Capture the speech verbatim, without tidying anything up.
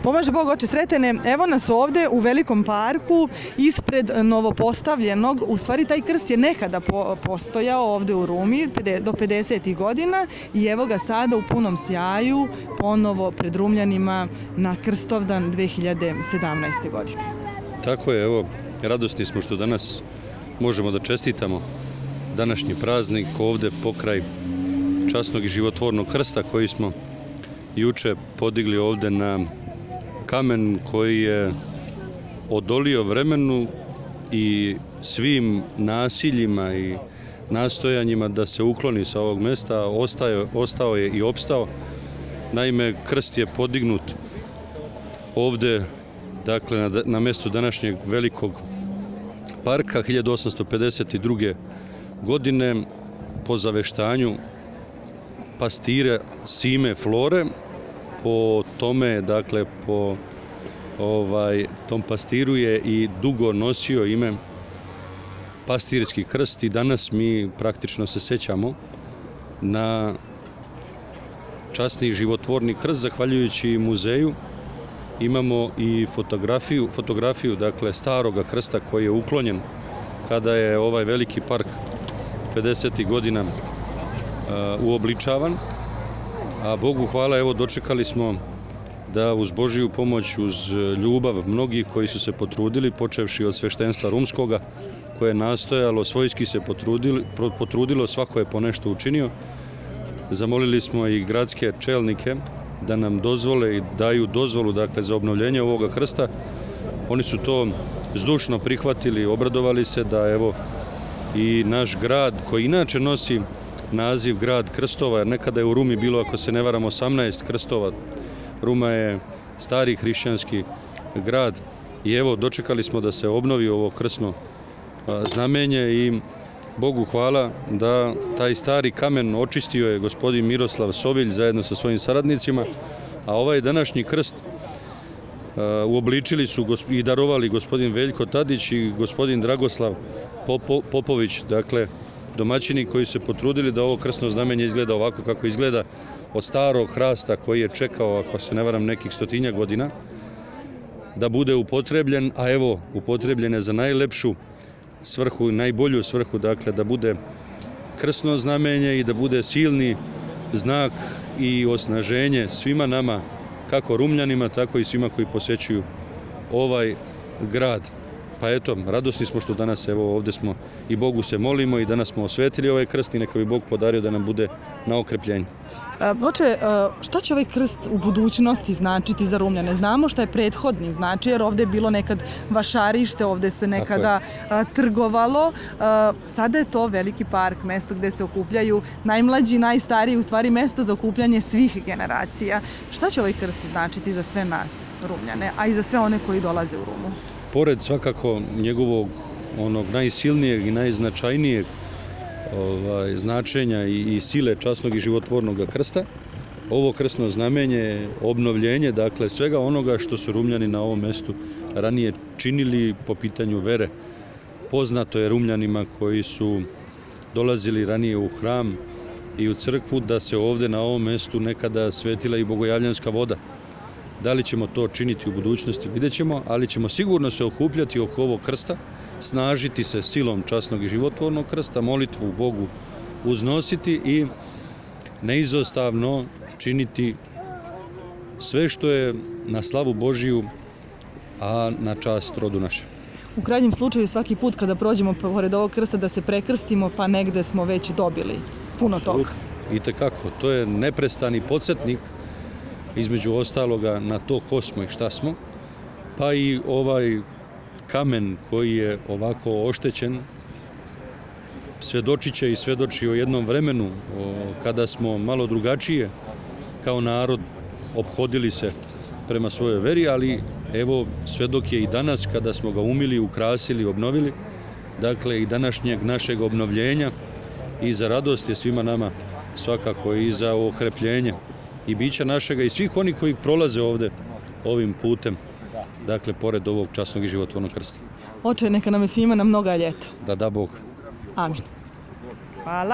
Pomaže Bog, oče Sretene, evo nas ovde u velikom parku ispred novopostavljenog, u stvari taj krst je nekada po, postojao ovde u Rumi do pedesetih godina i evo ga sada u punom sjaju ponovo pred Rumljanima na Krstovdan dve hiljade sedamnaeste. godine. Tako je, evo, radosni smo što danas možemo da čestitamo današnji praznik ovde pokraj časnog i životvornog krsta koji smo juče podigli ovde na kamen koji je odolio vremenu i svim nasiljima i nastojanjima da se ukloni sa ovog mesta, ostao, ostao je i opstao. Naime, krst je podignut ovde, dakle, na, na mestu današnjeg velikog parka hiljadu osamsto pedeset druge. godine po zaveštanju pastire Sime Flore. Po tome, dakle, po ovaj, tom pastiru je i dugo nosio ime pastirski krst i danas mi praktično se sećamo na časni životvorni krst. Zahvaljujući muzeju imamo i fotografiju, fotografiju dakle, staroga krsta koji je uklonjen kada je ovaj veliki park pedesetih godina uh, uobličavan. A Bogu hvala, evo, dočekali smo da uz Božiju pomoć, uz ljubav mnogih koji su se potrudili, počevši od sveštenstva rumskoga, koje je nastojalo, svojski se potrudili, potrudilo, svako je po nešto učinio. Zamolili smo i gradske čelnike da nam dozvole i daju dozvolu, dakle, za obnovljenje ovoga krsta. Oni su to zdušno prihvatili, obradovali se da, evo, i naš grad, koji inače nosi naziv grad krstova, jer nekada je u Rumi bilo, ako se ne varam, osamnaest krstova. Ruma je stari hrišćanski grad i evo, dočekali smo da se obnovi ovo krstno znamenje i Bogu hvala da taj stari kamen očistio je gospodin Miroslav Sovilj zajedno sa svojim saradnicima, a ovaj današnji krst uobličili su i darovali gospodin Veljko Tadić i gospodin Dragoslav Popović, dakle, domaćini koji se potrudili da ovo krstno znamenje izgleda ovako kako izgleda, od starog hrasta koji je čekao, ako se ne varam, nekih stotinja godina, da bude upotrebljen, a evo, upotrebljen je za najlepšu svrhu, najbolju svrhu, dakle, da bude krstno znamenje i da bude silni znak i osnaženje svima nama, kako Rumljanima, tako i svima koji posećuju ovaj grad. Pa eto, radosni smo što danas, evo, ovde smo i Bogu se molimo i danas smo osvetili ovaj krst i neka bi Bog podario da nam bude na okrepljenju. Oče, šta će ovaj krst u budućnosti značiti za Rumljane? Znamo šta je prethodni znači, jer ovde je bilo nekad vašarište, ovde se nekada trgovalo. Sada je to veliki park, mesto gde se okupljaju najmlađi, najstariji, u stvari mesto za okupljanje svih generacija. Šta će ovaj krst značiti za sve nas, Rumljane, a i za sve one koji dolaze u Rumu? Pored svakako njegovog onog najsilnijeg i najznačajnijeg ovaj, značenja i, i sile časnog i životvornog krsta, ovo krstno znamenje je obnovljenje, dakle, svega onoga što su Rumljani na ovom mestu ranije činili po pitanju vere. Poznato je Rumljanima koji su dolazili ranije u hram i u crkvu da se ovde na ovom mestu nekada svetila i bogojavljanska voda. Da li ćemo to činiti u budućnosti, vidjet ćemo, ali ćemo sigurno se okupljati oko ovog krsta, snažiti se silom časnog i životvornog krsta, molitvu Bogu uznositi i neizostavno činiti sve što je na slavu Božiju, a na čast rodu naše. U krajnjem slučaju, svaki put kada prođemo pored ovog krsta da se prekrstimo, pa negde smo već dobili puno toga. I tekako, to je neprestani podsjetnik, između ostaloga, na to ko smo i šta smo, pa i ovaj kamen koji je ovako oštećen svedočit će i svedoči o jednom vremenu o, kada smo malo drugačije kao narod ophodili se prema svojoj veri, ali evo, svedok je i danas kada smo ga umili, ukrasili, obnovili, dakle, i današnjeg našeg obnovljenja i za radost je svima nama svakako i za okrepljenje i bića našega i svih onih koji prolaze ovde ovim putem, dakle, pored ovog časnog i životvornog krsta. Oče, neka nam je svima na mnoga ljeta. Da da Bog. Amin. Hvala.